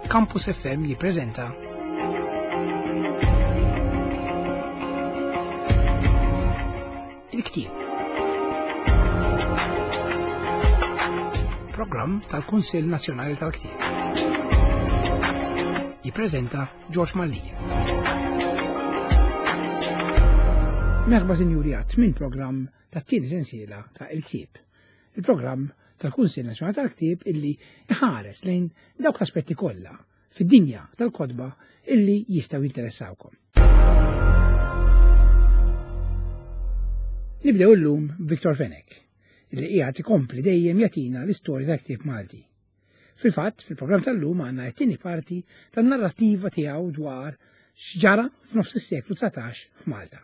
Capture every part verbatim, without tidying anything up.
Campus F M jippreżenta Il-Ktieb. Programm tal-Kunsill Nazzjonali tal-Ktieb. Jippreżenta George Mallija. Merħba sinjuri għat minn programm tat-tieni sensiela ta' Il-Ktieb. Il-programm tal-Kunsill Nazzjonali tal-Ktieb illi iħares lejn dawk l-aspetti kollha fid-dinja tal-kodba illi jistgħu jinteressawkom. Nibdew illum Viktor Fenek, illi qiegħed ikompli dejjem jagħtina l-istorja tal-ktieb Malti. Fil-fatt, fil-programm tal-lum għandna t-tieni parti tan-narrattiva tiegħu dwar x'ġara f'nofs is-seklu tsatax f'Malta.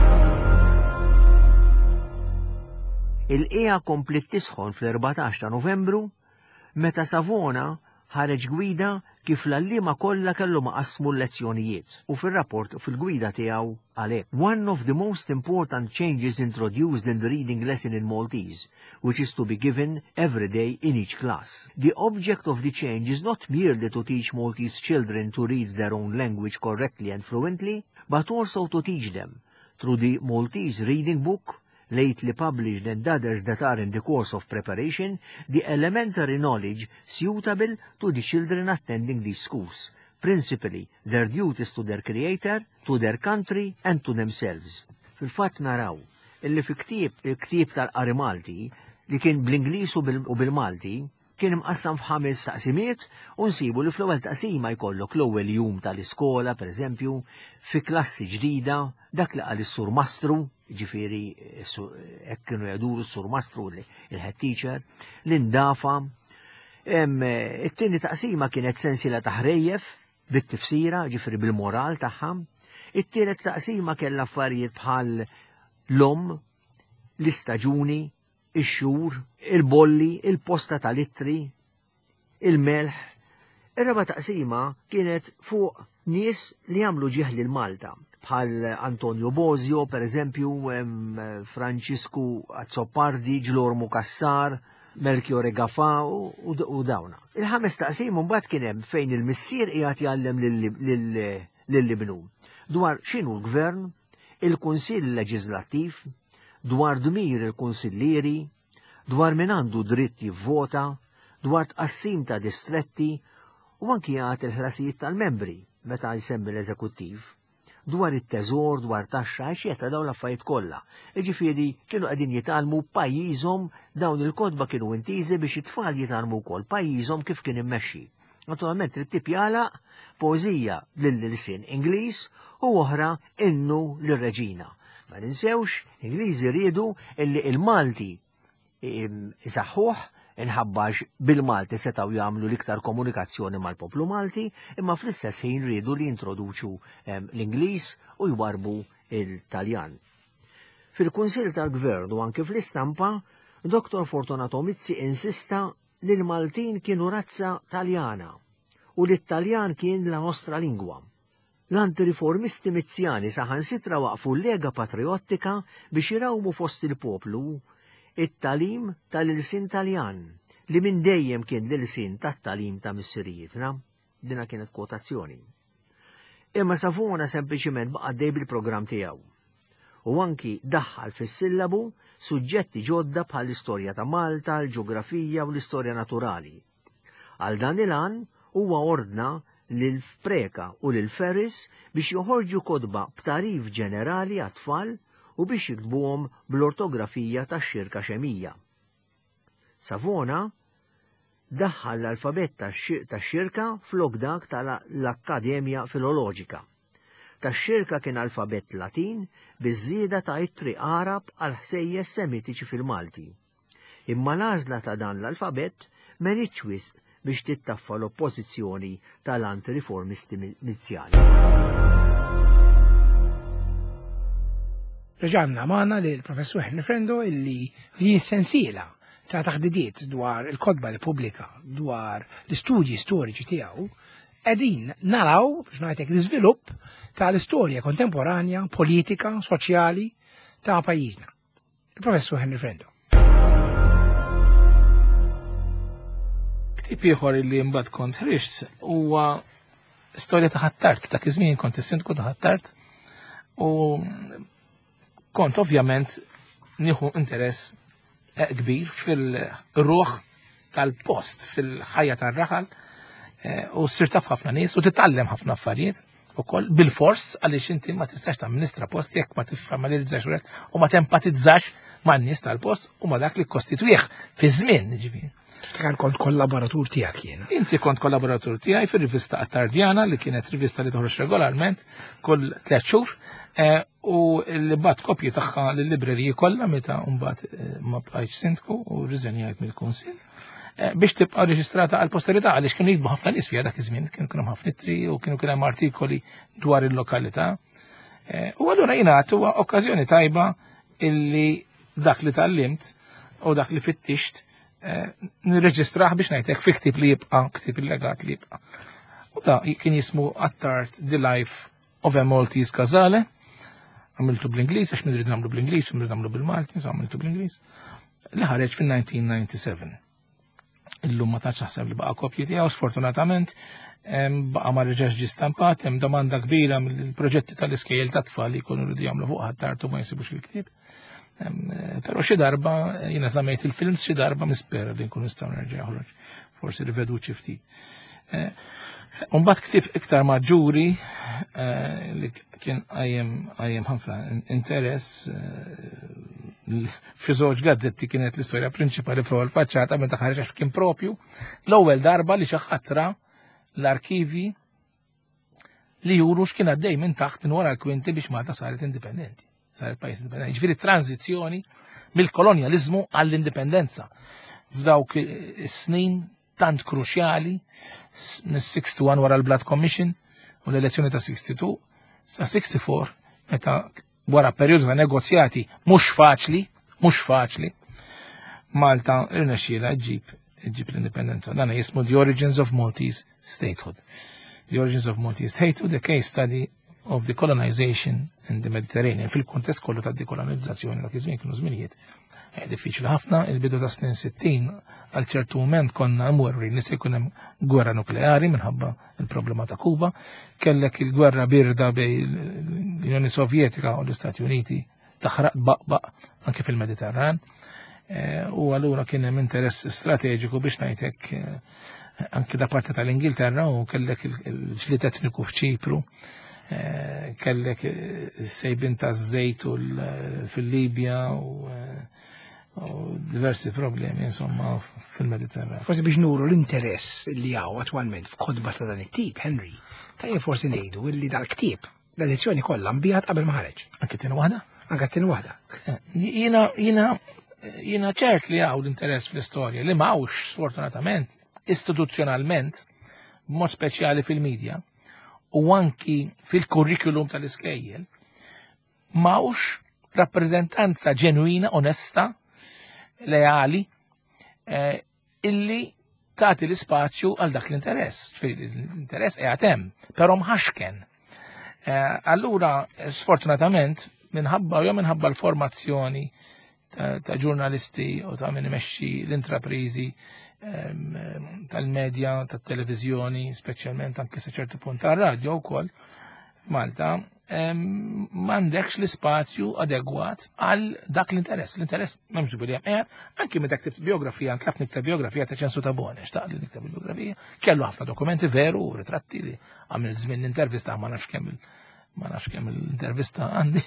Il-qija komplet tisħon fl-erbatax ta' Novembru meta Savona ħareġ gwida kif l-allima kollha kellu maqasmu l-lezzjonijiet u fir-rapport fil-gwida tiegħu għalhekk. One of the most important changes introduced in the reading lesson in Maltese, which is to be given every day in each class. The object of the change is not merely to teach Maltese children to read their own language correctly and fluently, but also to teach them, through the Maltese reading book, lately published and others that are in the course of preparation, the elementary knowledge suitable to the children attending these schools, principally their duties to their creator, to their country and to themselves. Fil-fatt naraw, illi fi ktieb il-ktieb tal-qari Malti li kien bl-Ingliż u bil-Malti kien imqassam f'ħames taqsimiet u nsibu li fl-ewwel taqsima jkollok l-ewwel jum tal-iskola, pereżempju, fi klassi ġdida, dak li qal is-sur Mastru, ġifieri hekk kienu jaduru s-sur Mastru il-head teacher, l-indafa. It-tieni taqsima kienet sensiela ta' ħrejjef bit-tifsira, ġifieri bil-moral tagħha. It-tielet taqsima kellha affarijiet bħal l-om, l-istaġuni, ix-xhur, il-bolli, il-posta tal-ittri, il-melħ. Ir-raba taqsima kienet fuq nies li jagħmlu ġieħ lil Malta, bħal Antonio Bosio, per eżempju, Francisco Azzopardi, Ġlormu Kassar, Melchiorre Gafa u dawna. Il-ħames taqsim mbagħad kien hemm fejn il-missier qiegħed jgħallem lill-ibnu dwar x'inhu l-gvern, il-kunsill leġislattiv, dwar dmir il-kunsillieri, dwar min għandu dritt jivvota, dwar tqassim ta' distretti u anki jagħti il-ħlasijiet tal-membri meta jsemmi l-eżekuttiv, dwar it-teżor, dwar taxxa, eċetera dawn l-affarijiet kollha. Jiġifieri kienu qegħdin jitgħallmu pajjiżhom dawn il-kodba kienu intiżi biex it-tfal jitgħallmu wkoll pajjiżhom kif kien immexxi. Naturalment il-ktieb jagħlaq poeżija lill-lisien Ingliż u oħra innu lir-Reġina. Ma ninsewx, Ingliżi riedu illi il-Malti isaħħuh inħabbax bil-Malti setgħu jagħmlu l-iktar komunikazzjoni mal-poplu Malti, imma fl-istess ħin riedu li jintroduċu l-Ingliż u jwarbu il-Taljan. Fil-Kunsill tal-Gvern u anke fl-istampa, Doktor Fortunato Mizzi insista li l-Maltin kienu razza Taljana u li t-Taljan kien la nostra lingwa. L-antiriformisti Mizzjani saħansitra waqfu l-Lega Patriottika biex jirawmu fost il-poplu it-talim tal-ilsin Taljan li minn dejjem kien l-ilsin tat-talim ta' missirijietna. Dina kienet kwotazzjoni. Imma Savona sempliċiment baqa' dej bil-programm tiegħu. U anki daħħal fis-sillabu suġġetti ġodda bħall-istorja ta' Malta, l-ġeografija u l-istorja naturali. Għal dan il-għan huwa ordna lil-Preka u lil-Ferris biex joħorġu kodba b'tarif ġenerali għat-tfal u biex jiktbuhom bl-ortografija tax-xirka xemija. Savona daħħal l-alfabet tax-xirka flok dak tal-Akkademja Filoloġika. Tax-xirka kien alfabet Latin biż-żieda ta' ittri Arab għal ħsejjes Semitiċi fil-Malti. Imma l-għażla ta' dan l-alfabet m'għenitx wisq biex tittaffa l-oppożizzjoni tal-antiriformisti Mizzjani. Reġanna magħna li l-professur Henry illi f'din sensiela ta' taħdidiet dwar il-kodba li pubblika dwar l-istudji storiċi tiegħu qegħdin naraw biex ngħidlek l-iżvilupp tal-istorja kontemporanja, politika, soċjali ta' pajjiżna. Il-professur Henry Frendo. Tip ieħor li mbagħad kont ħriġt huwa storja ta' ħattart, ta' iż-żmien kont is-sindku ta' ħattart u kont ovvjament nieħu interess kbir fil-ruħ tal-post, fil-ħajja tar-raħal u ssir taf ħafna nies u titgħallem ħafna affarijiet ukoll bil-fors għaliex inti ma tistax tamministra post jekk ma tiffamiljarizzax u ma tempatizzax man-nies tal-post u ma dak li kkostitwih fi żmien jiġifieri. Kan kont kollaboratur tiegħek jiena. Inti kont kollaboratur tiegħi fir-rivista Attardjana li kienet rivista li toħroġ regolarment kull tliet xhur u li bat kopji tagħha lill-libreriji kollha meta mbagħad ma bqajtx sindku u rriżenjajt mill-kunsill biex tibqa' reġistrata għal posterità għaliex kienu jikbu ħafna nies fiha dak iż-żmien, kienu kien hemm ħafna ittri u kienu kien hemm artikoli dwar il-lokalità. U allura jingħad huwa okkażjoni tajba illi dak li tallimt u dak li fittixt nirreġistraħ biex ngħidlek fi ktieb li jibqa' ktieb illegat li jibqa'. U da kien jismu Attard The Life of a Maltese Gazelle. Għamiltu bl-Ingliż għax min rid nagħmlu bl-Ingliż u min rid nagħmlu bil-Malti, għamiltu bl-Ingliż. Li ħareġ fin-nineteen ninety-seven. Illum ma taċ naħseb li baqa' kopji tiegħu sfortunatament baqa' ma reġax ġi stampat, hemm domanda kbira mill-proġetti tal-iskejjel tat-tfal li jkunu rridu jagħmlu fuq ħattart u ma jsibux il-ktieb. Però xi darba jiena żammejt il-films xi darba nispera li nkunu nistgħu nerġa' joħroġ, forsi riveduċi ftit. Mbagħad ktieb iktar maġġuri li kien qajjem ħafna interess fi żewġ gazzetti kienet l-istorja prinċipali fuq il-faċċata meta ħareġ għax kien propju l-ewwel darba li xi ħatra l-arkivi li juru x'kien għaddej minn taħt minn wara l-kwinti biex Malta saret indipendenti. Saret pajjiż indipendenti. Ġifieri tranzizzjoni mill-kolonjaliżmu għall-indipendenza f'dawk is-snin tant kruċjali mis-sixty-one wara l-Blood Commission u l-elezzjoni ta' sixty-two sa' sixty-four meta wara perjodu ta' negozjati mhux faċli, mhux faċli, Malta irnexxiela ġġib ġġib l-indipendenza. Dan jismu The Origins of Maltese Statehood. The Origins of Maltese Statehood, a case study of the colonization in the Mediterranean fil-kuntest kollu ta' dekolonizzazzjoni dak iż-żmien kienu żminijiet diffiċli ħafna, il-bidu ta' snin sittin għal ċertu mument konna mwurri li se jkun hemm gwerra nukleari minħabba il-problema ta' Kuba, kellek il-gwerra birda bej l-Unjoni Sovjetika u l-Istati Uniti taħraq baqbaq anke fil-Mediterran. U allura kien hemm interess strateġiku biex ngħidlek anke da parti tal-Ingilterra u kellek il-ġlied etniku f'Ċipru. Kellek sejbin ta' żejt fil-Libja u diversi problemi insomma fil-Mediterran. Forsi biex nuru l-interess li għaw attwalment f'kodba ta' dan it-tip, Henry, tajjeb forsi ngħidu li dal-ktieb l-edizzjoni kollha mbijat qabel ma ħareġ. Anke tieni waħda? Anke tieni waħda. Jiena jiena jiena ċert li għaw l-interess fl-istorja li m'hawnx sfortunatament istituzzjonalment b'mod speċjali fil-medja u anki fil-kurrikulum tal-iskejjel m'hawnx rappreżentanza ġenwina, onesta, leali illi tagħti l-ispazju għal dak l-interess. L-interess qiegħed hemm, però mħaxken. Allura sfortunatament minħabba jew minħabba l-formazzjoni ta' ġurnalisti u ta' min imexxi l-intraprizi tal-medja, tat-televiżjoni, speċjalment anke sa ċertu punt tar-radju wkoll f'Malta, m'għandekx l-ispazju adegwat għal dak l-interess. L-interess m'hemmx ġibu li hemm qiegħed, anke meta ktibt biografija, ntlabt niktab biografija ta' Ċensu Tabone, xtaq li niktab il-biografija, kellu ħafna dokumenti veru u ritratti li għamil żmien l-intervista ma nafx kemm ma nafx kemm l-intervista għandi.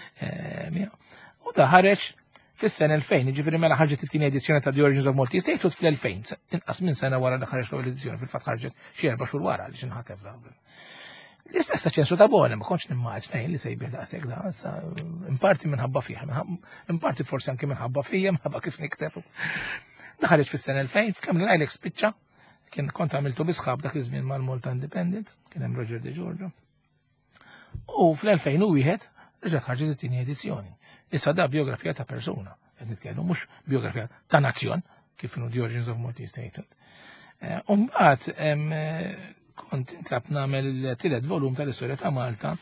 U da ħareġ fis-sena elfejn, jiġifieri mela ħarġet it-tieni edizzjoni ta' The Origins of Maltese Statehood fl-elfejn, inqas minn sena wara li ħareġ l-ewwel edizzjoni, fil-fatt ħarġet xi erba' xhur wara li xinħatef dawn. L-istess ta' Ċensu Tabone ma kontx nimmaġna li se jbieħ daqshekk da, imparti minħabba fih, imparti forsi anke minħabba fija, minħabba kif nikteb. Ħareġ fis-sena elfejn f'kemm l-għajlek spiċċa, kien kont għamiltu bisħab dak iż-żmien mal-Malta Independent, kien hemm Roger De Giorgio. U fl-elfejn u wieħed reġgħet ħarġet it-tieni edizzjoni. Issa da biografija ta' persuna, qed nitkellmu mhux biografija ta' nazzjon, kif inhu The Origins of Maltese Statehood. U mbagħad kont intlab nagħmel il-tielet volum tal-istorja ta' Malta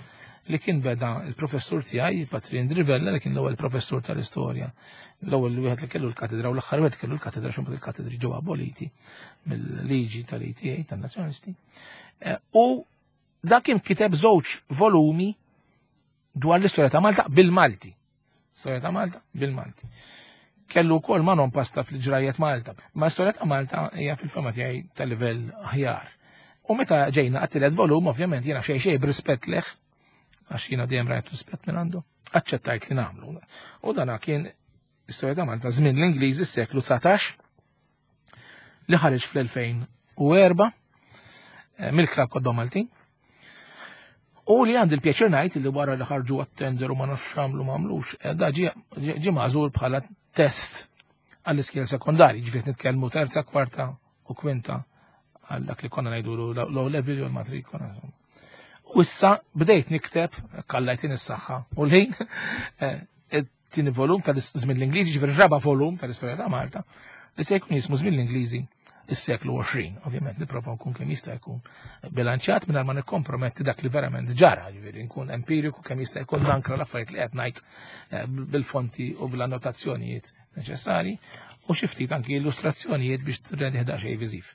li kien beda il-professur tiegħi Patrin Drivella li kien l-ewwel professur tal-istorja. L-ewwel wieħed li kellu l-katedra u l-aħħar wieħed kellu l-katedra xi il-katedri ġew aboliti mill-liġi tal-I T A tan-Nazzjonisti. U dak kien kiteb żewġ volumi dwar l-istorja ta' Malta bil-Malti. Storja ta' Malta bil-Malti. Kellu wkoll ma' non pasta fil-ġrajiet Malta. Ma' storja ta' Malta hija fil-fema tiegħi tal-livell aħjar. U meta ġejna għat-tielet volum, ovvjament jiena xejn xejn b'rispett leħ, għax jiena dejjem rajt rispett minn għandu, aċċettajt li nagħmlu. U dana kien istorja ta' Malta żmien l-Ingliżi s-seklu tsatax li ħareġ fl-elfejn u erba' mill-Klab Kodba Maltin. U li għandi l-pjaċir ngħid li wara li ħarġu għat-tender u ma nafx xamlu m'għamlux, da ġie magħżul bħala test għall-iskejl sekondari, ġifiet nitkellmu terza, kwarta u kwinta għal dak li konna ngħidu low level u l-matrikona. U issa bdejt nikteb, kallajtin is-saħħa u l-ħin it-tieni volum tal-żmien l-Ingliżi, ġifier raba volum tal-istorja ta' Malta, li se jkun jismu żmien l-Ingliżi is-seklu għoxrin. Ovvjament nipprova nkun kemm jista' jkun bilanċjat mingħajr ma nikkomprometti dak li verament ġara, ġifieri nkun empiriku kemm jista' jkun nankra l-affarijiet li qed ngħid bil-fonti u bil-annotazzjonijiet neċessarji u xi ftit anki illustrazzjonijiet biex tirrendi xejn viżiv.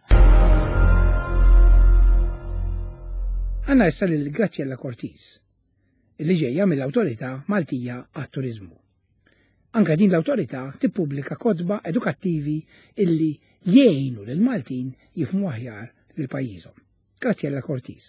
Għanna issa lil Graziella Cortis, li ġejja mill-Awtorità Maltija għat-Turiżmu. Anka din l-Awtorità tippubblika kotba edukattivi illi jgħinu lil Maltin jifhmu aħjar lil pajjiżhom. Graziella Cortis.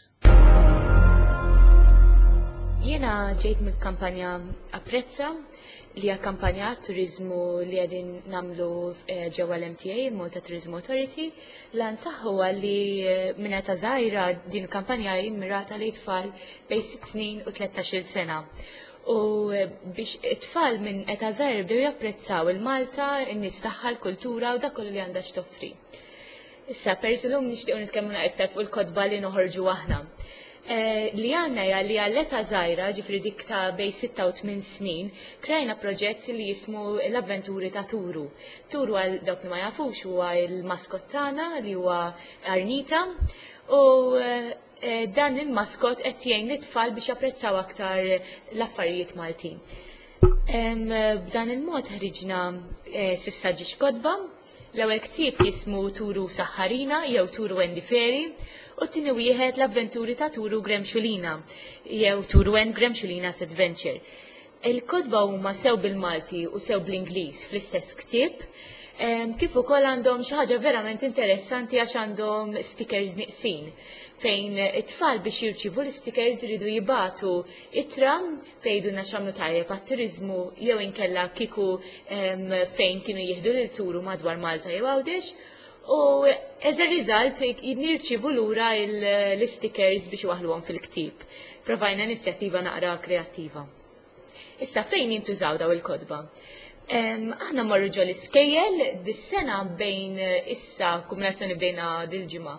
Jiena ġejt mill-kampanja Apprezza li hija kampanja turizmu li qegħdin nagħmlu ġewwa l-M T A, il-Malta Tourism Authority, lan tagħha li minn ta' żgħira din il-kampanja jimmirata li tfal bejn sitt snin u tlettax-il sena. U biex it-tfal minn eta żgħir bdew japprezzaw il-Malta, in-nies tagħha, l-kultura u dak kollu li għandha x'toffri. Issa persilhom nixtiequ nitkellmu iktar fuq il-kotba li noħorġu aħna. Li għandna hija li għall-eta żgħira, ġifri dik ta' bejn sitta u tmien snin, krajna proġett li jismu l-Avventuri ta' Turu. Turu għal dawk li ma jafux huwa l-maskot tagħna li huwa Arnita u dan il-maskot qed jgħin it-tfal biex japprezzaw aktar l-affarijiet Maltin. B'dan il-mod ħriġna sissa ġiex kodba, l-ewwel ktieb jismu Turu Saħħarina jew Turu Endiferi u t-tieni wieħed l-Avventuri ta' Turu Gremxulina jew Turu and Gremxulina's Adventure. Il-kodba huma sew bil-Malti u sew bl-Ingliż fl-istess ktieb, kif ukoll għandhom xi ħaġa verament interessanti għax għandhom stickers nieqsin fejn it-tfal biex jirċivu l-stickers iridu jibatu ittra fejduna x'għamlu tajjeb għat-turiżmu jew inkella kieku fejn kienu jieħdu lil turu madwar Malta jew Għawdex u as a result nirċivu lura l-stickers biex waħluhom fil-ktieb. Provajna inizjattiva naqra kreattiva. Issa fejn jintużaw daw il-kodba? Aħna marru ġol iskejjel dis-sena bejn issa kumulazzjoni bdejna dil-ġimgħa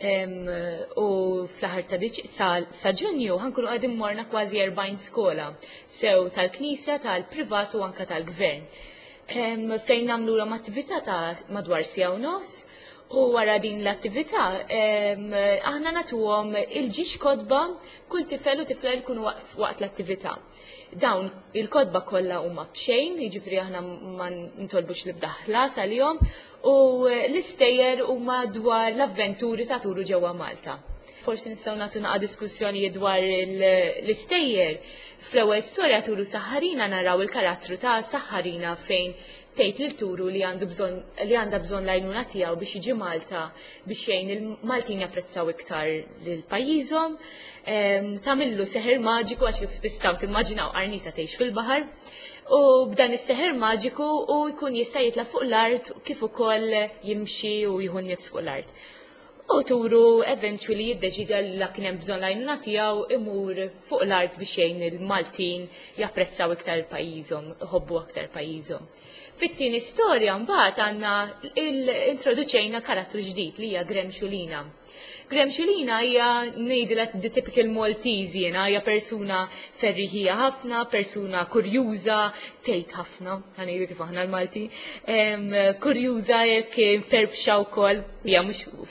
u fl-aħħar ta' sa Ġunju ħankunu qegħdin morna kważi erbgħin skola sew tal-Knisja, tal-Privat u anke tal-Gvern. Fejn nagħmluhom attività ta' madwar sija u nofs u wara din l-attività aħna nagħtuhom il-ġiex kodba kull tifel u tifla jkunu waqt l-attività. Dawn il-kodba kollha huma b'xejn, jiġifieri aħna ma ntolbux li b'daħlas għalihom u l-istejjer huma dwar l-avventuri ta' Turu ġewwa Malta. Forsi nistgħu nagħtu naqa' diskussjoni dwar l-istejjer. Fl-ewwel storja Turu Saħħarina naraw il-karattru ta' Saħħarina fejn tgħid lil Turu li għandu bżonn li għandha bżonn l-għajnuna tiegħu biex jiġi Malta biex jgħin il-Maltin japprezzaw iktar lil pajjiżhom. Tamillu seħer maġiku għax kif tistgħu timmaġinaw Arnita tgħix fil-baħar u b'dan is-seħer maġiku u jkun jista' jitla' fuq l-art kif ukoll jimxi u jieħu nifs fuq l-art. U Turu eventually jiddeċida li kien hemm bżonn l-għajnuna tiegħu imur fuq l-art biex jgħin il-Maltin japprezzaw iktar pajjiżhom, iħobbu aktar pajjiżhom. Fit-tieni storja mbagħad għandna introduċejna karattru ġdid li hija Gremxulina. Gremxulina hija ngħidilha the typical Maltese jiena, hija persuna ferriħija ħafna, persuna kurjuża, tgħid ħafna, ħanejdu kif aħna l-Malti, kurjuża jekk ferfxa wkoll, hija mhux forsi ma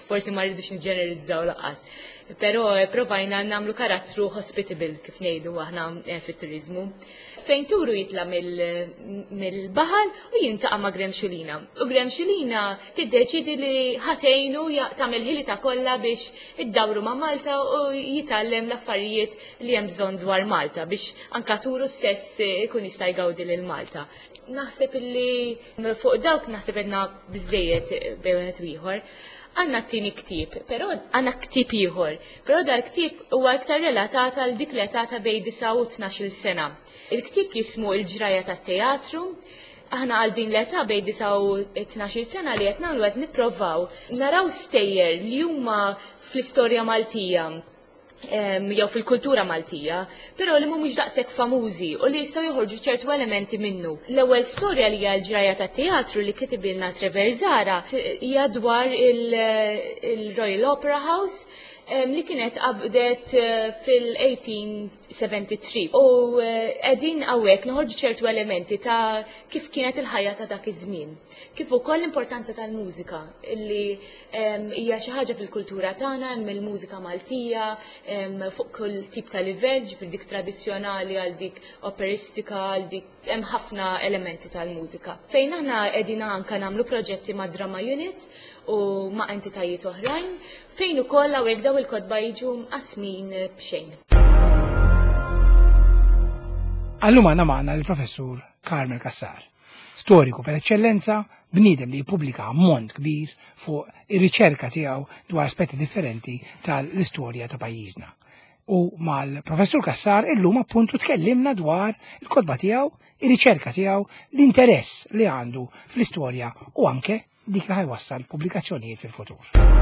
rridux niġġenerizzaw laqas. Però provajna nagħmlu karattru hospitable kif ngħidu aħna fit-turiżmu. Fejn turu jitla mill-baħar u jintaqa' ma' Gremxulina. U Gremxulina tiddeċidi li ħatejnu tagħmel ħilita kollha biex iddawru ma' Malta u jitgħallem l-affarijiet li hemm bżonn dwar Malta biex anka turu stess ikun jista' jgawdi lil Malta. Naħseb illi fuq dawk naħseb edna biżejjed bejn ieħor. Għanna t-tini ktib, pero għanna ktib ieħor, pero dal-ktib huwa iktar relatata għal dik l-età ta' bejn disa' u tnax-il sena. Il-ktib jismu Il-ġraja tat-teatru, aħna għal din l-età bejn disa' u tnax-il sena li qed nagħmlu qed nipprovaw naraw stejjer li huma fl-istorja Maltija jew fil-kultura Maltija, però li mhumiex daqshekk famużi u li jistgħu joħorġu ċertu elementi minnu. L-ewwel storja li hija l-ġraja tat-teatru li kitibilna Trevor Zara hija dwar il-Royal Opera House li kienet qabdet fil-eighteen seventy-three. U qegħdin hawnhekk noħorġu ċertu elementi ta' kif kienet il-ħajja ta' dak iż-żmien. Kif ukoll l-importanza tal-mużika illi hija xi ħaġa fil-kultura tagħna hemm il-mużika Maltija fuq kull tip ta' livell, ġifier dik tradizzjonali għal dik operistika għal dik hemm ħafna elementi tal-mużika. Fejn aħna qegħdin anke nagħmlu proġetti ma' Drama Unit u ma' entitajiet oħrajn fejn ukoll hawnhekk daw il-kotba jiġu mqasmin b'xejn. Allum għandna magħna l-professur Carmel Cassar, storiku per eċċellenza, bniedem li jippubblika ammont kbir fuq ir-riċerka tiegħu dwar aspetti differenti tal-istorja ta' pajjiżna. U mal-professur Cassar illum appuntu tkellimna dwar il-kotba tiegħu, ir-riċerka tiegħu, l-interess li għandu fl-istorja u anke dik li ħajwassal pubblikazzjonijiet fil-futur.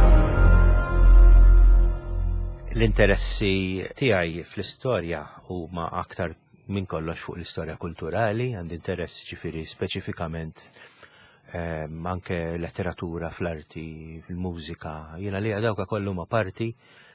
L-interessi tiegħi fl-istorja huma aktar minn kollox fuq l-istorja kulturali, għandi interess ġifieri speċifikament anke letteratura fl-arti, fil-mużika, jiena li dawk kollu ma parti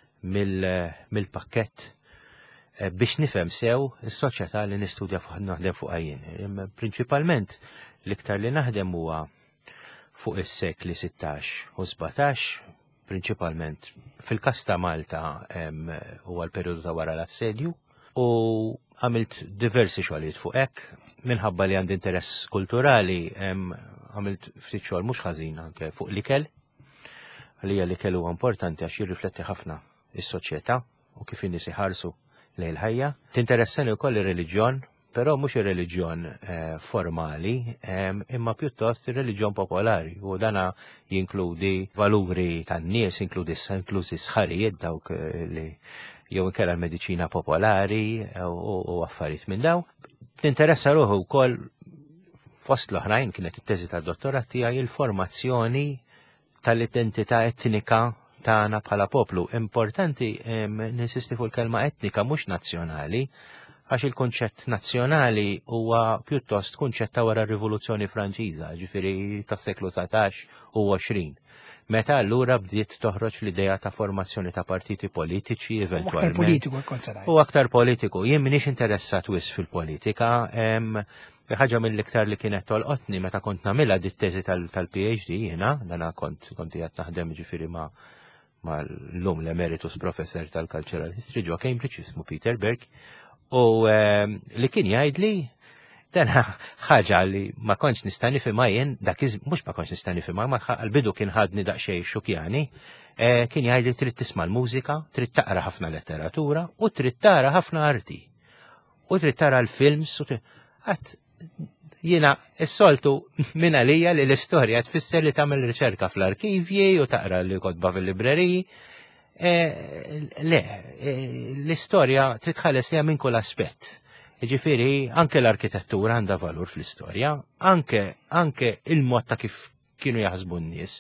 mill-pakkett biex nifhem sew is-soċjetà li nistudja fuq naħdem fuq jien. Prinċipalment l-iktar li naħdem huwa fuq is-sekli sittax u sebatax, prinċipalment fil-każ ta' Malta huwa l-perjodu ta' wara l-assedju u għamilt diversi xogħlijiet fuq hekk minħabba li għandi interess kulturali għamilt ftit xogħol mhux ħażin anke fuq l-ikel. Għalija l-ikel huwa importanti għax jirrifletti ħafna is-soċjetà u kif in-nies iħarsu lejn il-ħajja. Tinteressani wkoll ir-reliġjon, però mhux ir-reliġjon formali, imma pjuttost ir-reliġjon popolari u dana jinkludi valuri tan-nies, inkludi sħarijiet dawk li jew inkella l-mediċina popolari u affarijiet minn daw. Tinteressa ruħu wkoll fost l-oħrajn kienet it-teżi tad-dottorat tiegħi il-formazzjoni tal-identità etnika tagħna bħala poplu. Importanti ninsisti fuq il-kelma etnika mhux nazzjonali, għax il-kunċett nazzjonali huwa pjuttost kunċett ta' wara r-Rivoluzzjoni Franċiża, ġifieri tas-seklu satax u għoxrin. Meta allura bdiet toħroġ l-idea ta' formazzjoni ta' partiti politiċi eventwalment. Aktar politiku U aktar politiku. Jien minix interessat wis fil-politika, ħaġa mill-iktar li kienet tolqotni meta kont nagħmilha dit teżi tal-PhD jiena, dana kont kont qed naħdem ġifieri ma' l-lum l-emeritus professor tal-Cultural History ġo Cambridge ismu Peter Berg, u li kien jgħidli dana ħaġa li ma kontx nista' nifhimha jien, dak mhux ma kontx nista' nifhimha, ma l-bidu kien ħadni daqsxejn xukjani, kien jgħidli trid tisma' l-mużika, trid taqra ħafna letteratura u trid tara ħafna arti. U trid tara l-films u qatt jiena s-soltu minn għalija li l-istorja tfisser li tagħmel riċerka fl-arkivji u taqra li kotba fil-libreriji. Le, l-istorja trid tħares liha minn kull aspett. Ġifieri anke l-arkitettura għandha valur fl-istorja, anke anke il-mod ta' kif kienu jaħsbu n-nies.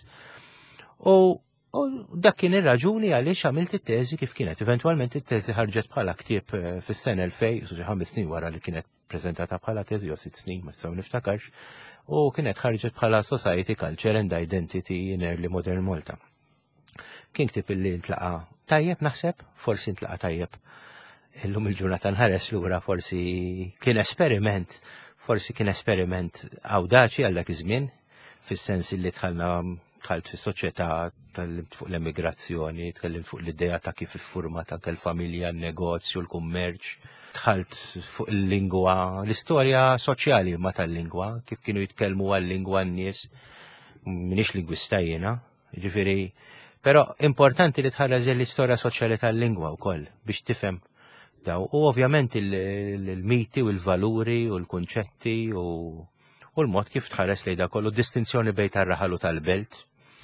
U dak kien ir-raġuni għaliex għamilt it-teżi kif kienet. Eventwalment it-teżi ħarġet bħala ktieb fis-sena elfej, u ħames snin wara li kienet preżentata bħala teżi u sitt snin ma tistgħu niftakarx, u kienet ħarġet bħala Society, Culture and Identity in Early Modern Malta. Kien ktib illi ntlaqa tajjeb naħseb, forsi ntlaqa tajjeb. Illum il-ġurnata nħares lura forsi kien esperiment, forsi kien esperiment awdaċi għal dak iż-żmien, fis-sens li tħallna tħalt fis-soċjetà tkellimt fuq l-emigrazzjoni, tkellimt fuq l-idea ta' kif iffurmat anke l-familja, l-negozju, l-kummerċ. Dħalt fuq il-lingwa, l-istorja soċjali ma tal-lingwa, kif kienu jitkellmu għal-lingwa n-nies, minix lingwista jiena, ġifieri, però importanti li tħarreġ l-istorja soċjali tal-lingwa wkoll biex tifhem daw. U ovvjament il-miti u l-valuri u l-kunċetti u u l-mod kif tħares li da kollu distinzjoni bejn tar-raħal u tal-belt.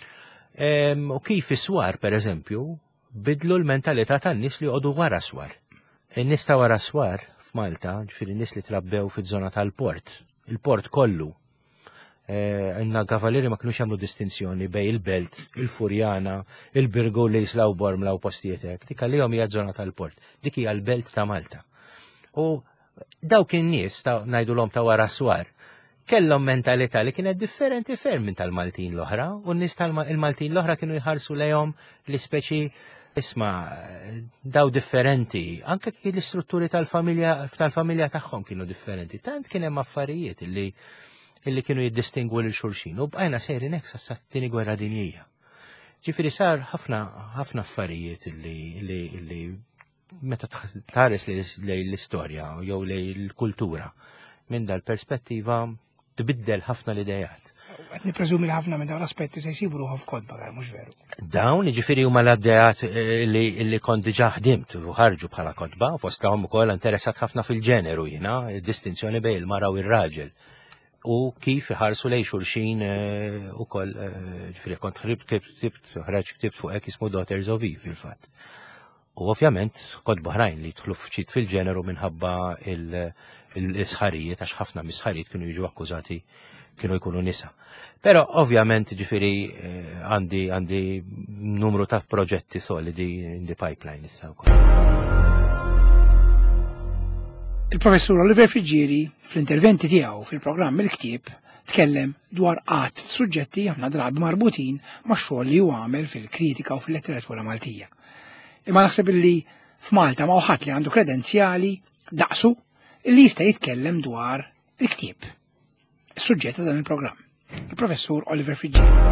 U kif is-swar, per eżempju, bidlu l-mentalità tan-nies li għodu wara swar. In-nies ta' wara swar f'Malta, ġifieri n-nies li trabbew fiż-żona tal-port, il-port kollu. Għanna kavalieri ma kinux jagħmlu distinzjoni bejn il-belt, il-Furjana, il-Birgu li jislaw Borm law postijiet hekk. Dik għalihom hija żona tal-port. Dik hija l-belt ta' Malta. U dawk in-nies ta' ngħidulhom ta' wara swar kellhom mentalità li kienet differenti ferm minn tal-Maltin l-oħra, u n-nies tal-Maltin l-oħra kienu jħarsu lejhom l-ispeċi isma' daw differenti, anke l-istrutturi tal-familja tal-familja tagħhom kienu differenti. Tant kien hemm affarijiet illi illi kienu jiddistingwu lil xulxin u bqajna sejrin hekk sa t-tieni gwerra dinjija. Ġifieri sar ħafna ħafna affarijiet illi illi illi meta tħares lejn l-istorja jew lejn l-kultura minn dal-perspettiva tbiddel ħafna l-idejat. Qed nippreżumi li ħafna minn dawn l-aspetti se jsibu ruħhom f'kodba, mhux veru. Dawn jiġifieri huma l-idejat li kont diġà ħdimt u ħarġu bħala kodba, fosthom ukoll interessat ħafna fil-ġeneru jiena, id-distinzjoni bejn il-mara u r-raġel. U kif iħarsu lejn xulxin ukoll ġifieri kont ħribt ktibt ħraġ ktibt fuq hekk ismu Daughters of Eve fil-fatt. U ovvjament kodba oħrajn li jidħlu ftit fil-ġeneru minħabba l-isħarijiet, għax ħafna misħarijiet kienu jiġu akkużati kienu jkunu nisa. Però ovvjament ġifieri għandi għandi numru ta' proġetti solidi in the pipeline issa wkoll. Il-professur Oliver Frigieri fl-interventi tiegħu fil-programm Il-Ktieb tkellem dwar qatt suġġetti ħafna drabi marbutin ma' xogħol li huwa għamel fil-kritika u fil-letteratura Maltija. Imma naħseb illi f'Malta ma' ħadd li għandu kredenzjali daqsu illi jista' jitkellem dwar il-ktieb. Is-suġġett ta' dan il-programm. Il-professur Oliver Frigieri.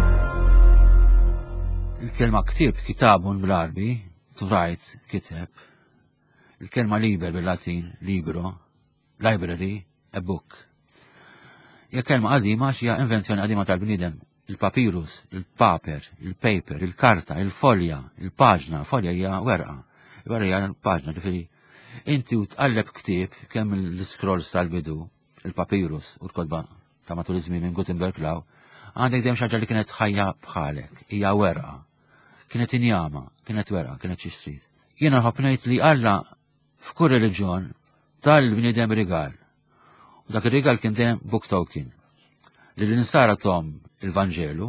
Il-kelma ktieb kitabun bl-Arbi, to write kiteb. Il-kelma liber bil-Latin, libro, library, a book. Hija kelma qadima x'hija invenzjoni qadima tal-bniedem. Il-papyrus, il-paper, il-paper, il-karta, il-folja, il-paġna, folja hija werqa. Werqa hija paġna, ġifieri. Inti u tqalleb ktieb kemm l-scrolls tal-bidu, il-papyrus u l-kodba ta' matul iż-żmien minn Gutenberg law, għandek dejjem xi ħaġa li kienet ħajja bħalek, hija werqa. Kienet injama, kienet werqa, kienet xi strid. Jiena nħobb ngħid li Alla f'kull reliġjon tal-bniedem rigal. U dak ir-rigal kien dejjem book token. Li l-insara tom il-Vanġelu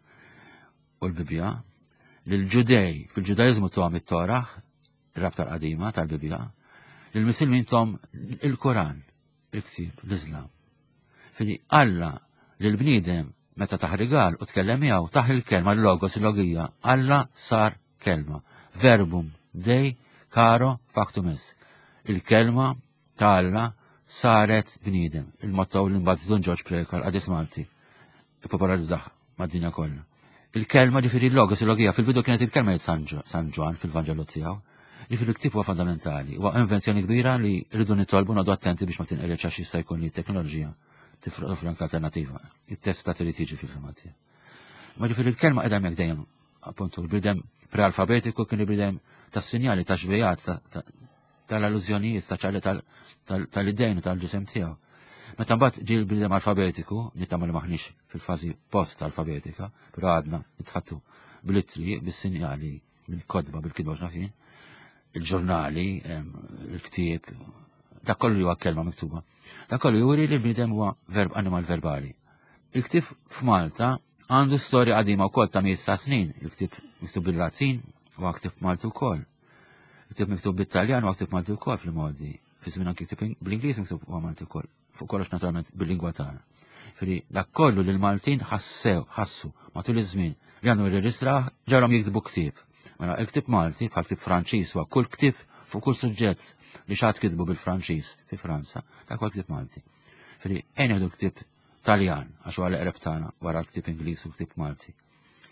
u l-Bibja, li l-Ġudej fil-Ġudajiżmu tom it-Toraħ, ir-rabta l-qadima tal-Bibja, li l-Musulmin tom il-Koran, il-Ktib, l-Islam. Fili Alla li l-bniedem meta taħ rigal u tkellem miegħu taħ il-kelma l-logos il-logija, Alla sar kelma. Verbum dej karo factumis. Il-kelma ta' Alla saret bniedem. Il-motto li mbagħad George Prekal għadis Malti. Popolarizzaħ mad-dinja kollha. Il-kelma ġifieri l-logos il-logija fil-bidu kienet il-kelma San Ġwan fil-Vanġelu tiegħu. Ġifieri l-ktieb huwa fundamentali. Huwa invenzjoni kbira li rridu nitolbu nodu attenti biex ma tinqereġ għax jista' jkun li t-teknoloġija tifroq anke alternattiva. Il-test ta' trid jiġi fil-filma tiegħu. Ma ġifieri l-kelma qiegħda hemmhekk dejjem appuntu l-bidem prealfabetiku kien il-bidem tas-sinjali ta' xvejat tal-allużjonijiet ta' ċarli tal-idejn u tal-ġisem tiegħu. Meta mbagħad ġie l-bidem alfabetiku, nittama li maħniex fil-fażi post-alfabetika, però għadna nitħattu bil-ittri, bis-sinjali, bil-kodba, bil-kidba x'nafin, il-ġurnali, il-ktieb, dak kollu li huwa kelma miktuba. Dak kollu juri li l-bidem huwa verb animal verbali. Il-ktieb f'Malta għandu storja qadima wkoll ta' miet ta' snin, il-ktieb miktub bil-Latin huwa ktieb Malti wkoll. Il-ktieb miktub bil-Taljan huwa ktieb Malti wkoll fil-modi. Fi-żmien anke ktieb bl-Ingliż miktub huwa Malti wkoll. Fuq kollox naturalment bil-lingwa tagħna. Firri dak kollu li l-Maltin ħassew, ħassu matul iż-żmien li għandu jirreġistraw ġarhom jiktbu ktieb. Mela il-ktieb Malti bħal ktieb Franċiż huwa kull ktieb fuq kull suġġett li xatt kitbu bil-Franċiż fi Franza, dak huwa ktieb Malti. Firri ejn jieħdu ktieb Taljan għax huwa l-eqreb tagħna wara l-ktieb Ingliż u l-ktieb Malti.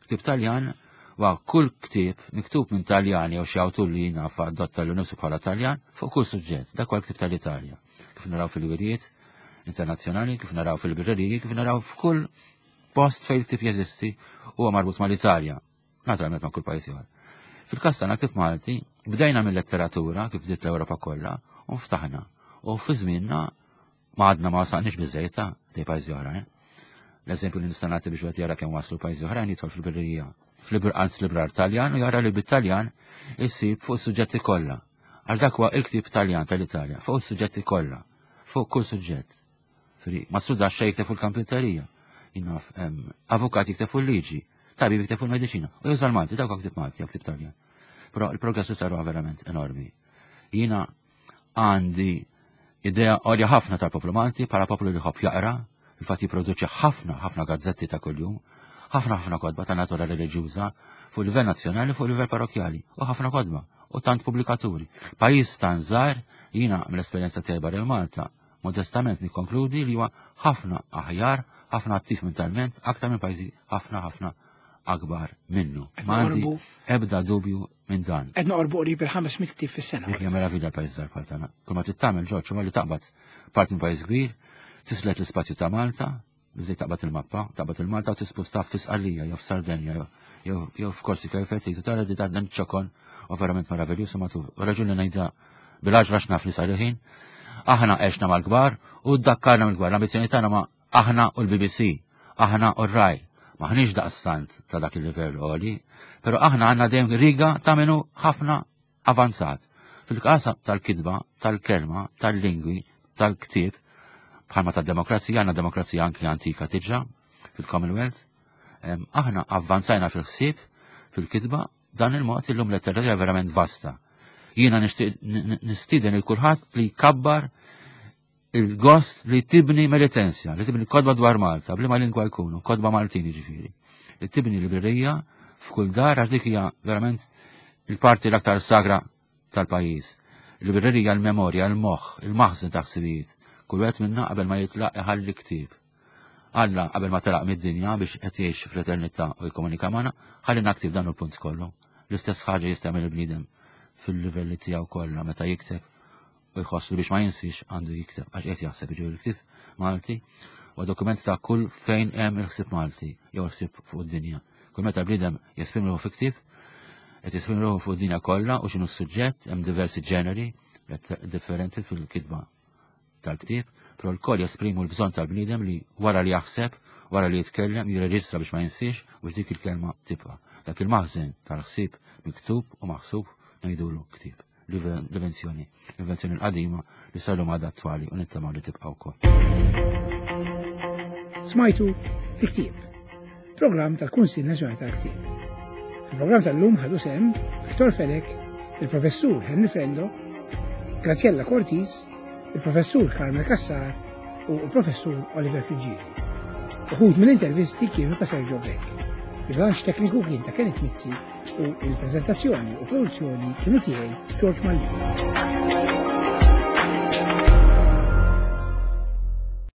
Ktib Taljan wa kull ktib miktub minn Taljani jew xi awtur li jingħaf adotta l nifsu bħala Taljan fuq kull suġġett. Dak huwa ktib tal-Italja. Kif naraw fil-wirijiet internazzjonali, kif naraw fil-birreriji, kif naraw f'kull post fejn ktib jeżisti huwa marbut mal-Italja. Naturalment ma' kull pajjiż ieħor. Fil-każ tagħna ktib Malti bdejna mill-letteratura kif bdiet l-Ewropa kollha u ftaħna. U fi żmienna ma għadna ma wasaqniex biżejta dej pajjiżi oħrajn. L-eżempju li nista' nagħti biex wieħed jara kemm waslu pajjiżi oħrajn jidħol fil-birrerija. Fl-anzi librar Taljan u jara li bit-Taljan issib fuq is-suġġetti kollha. Għal dak huwa l-ktib Taljan tal-Italja, fuq is-suġġetti kollha, fuq kull suġġett. Ma studax xejn jikteb fuq il-kampjuterija. Jinnaf avukati jikteb fuq il-liġi, tabib jikteb fuq il-mediċina. U juża l-Malti, dawk ktib Malti, ktib Taljan. Però il-progressu saru verament enormi. Jiena għandi idea għolja ħafna tal-poplu Malti bħala poplu li ħobb jaqra, il-fatt jipproduċi ħafna ħafna gazzetti ta' kuljum, ħafna ħafna kodba ta' natura reliġjuża fuq livell nazzjonali fuq livell parrokjali u ħafna kodba u tant pubblikaturi. Pajjiż tan żgħar jiena mill-esperjenza tiegħi barra Malta modestament nikkonkludi li huwa ħafna aħjar, ħafna attiv mentalment, aktar minn pajjiżi ħafna ħafna akbar minnu. Ma għandi ebda dubju minn dan. Qed noqorbu qrib il-ħames miktib fis-sena. Dik hija meraviglia l-pajjiż żgħar bħal tagħna. Kull ma tittamel ġorġ huwa li taqbad parti minn pajjiż kbir, tislet l-ispazju ta' Malta, biżej taqbad il-mappa, taqbad il-Malta u tisposta f'Fisqalija jew f'Sardenja jew f'Korsika jew f'Etit u tara li dan ċokon u verament meraviglius u matur. U raġuni ngħidha bil-għaġra x'naf li sar ħin. Aħna għexna mal-kbar u ddakkarna mill-kbar. L-ambizzjoni tagħna ma aħna u l-B B C, aħna u r-Raj. Maħniex daqstant ta' dak il-livell għoli, pero aħna għandna dejjem riga ta' minnu ħafna avanzat. Fil-qasa tal-kidba, tal-kelma, tal-lingwi, tal-ktib, bħalma tad-demokrazija, għandna demokrazija anki antika tiġa fil-Commonwealth, aħna avvanzajna fil-ħsieb, fil-kidba, dan il-mod illum letterarja verament vasta. Jiena nistiden il-kulħadd li kabbar il-gost li tibni melitenzja, li tibni kodba dwar Malta, blima lingwa jkunu, kodba Maltini ġifiri. Li tibni librerija f'kull dar għax dik hija verament il-parti l-aktar sagra tal-pajjiż. Il-librerija l-memorja, il-moħħ, il-maħżen ta' ħsibijiet. Kull wieħed minna qabel ma jitlaq iħalli ktib. Alla qabel ma telaq mid-dinja biex qed jgħix f'eternità u jkomunika magħna, ħalli naktib dan il-punt kollu. L-istess ħaġa jistgħmel il-bniedem fil-livelli tiegħu kollha meta jikteb u jħoss li biex ma jinsix għandu jikteb għax qed jaħseb jiġu l-ktib Malti u dokument ta' kull fejn hemm il-ħsieb Malti jew il-ħsieb fuq id-dinja. Kull meta bniedem jesprim ruħu fi ktib, qed jesprim ruħu fuq id-dinja kollha u x'inhu s-suġġett hemm diversi ġeneri differenti fil-kitba tal-ktib, però l-koll jesprimu l-bżonn tal-bniedem li wara li jaħseb, wara li jitkellem, jirreġistra biex ma jinsix biex dik il-kelma tibqa'. Dak il-maħżen tal-ħsieb miktub u maħsub ngħidulu ktib. L-invenzjoni, l-invenzjoni l-qadima li saru għadha attwali u nittamaw li tibqa' wkoll. Smajtu l-ktib, programm tal-Kunsill Nazzjonali tal-Ktib. Fil-programm tal-lum ħadu sem Viktor Felek, il-professur Henry Frendo, Graziella Cortis, il-professur Carmel Cassar u il-professur Oliver Frigieri. Uħud mill-intervisti kienu ta' Sergio Beck. Il-ranċ tekniku kien ta' Kenneth Mizzi u il-prezentazzjoni u produzzjoni kienu tiegħi George Mallini.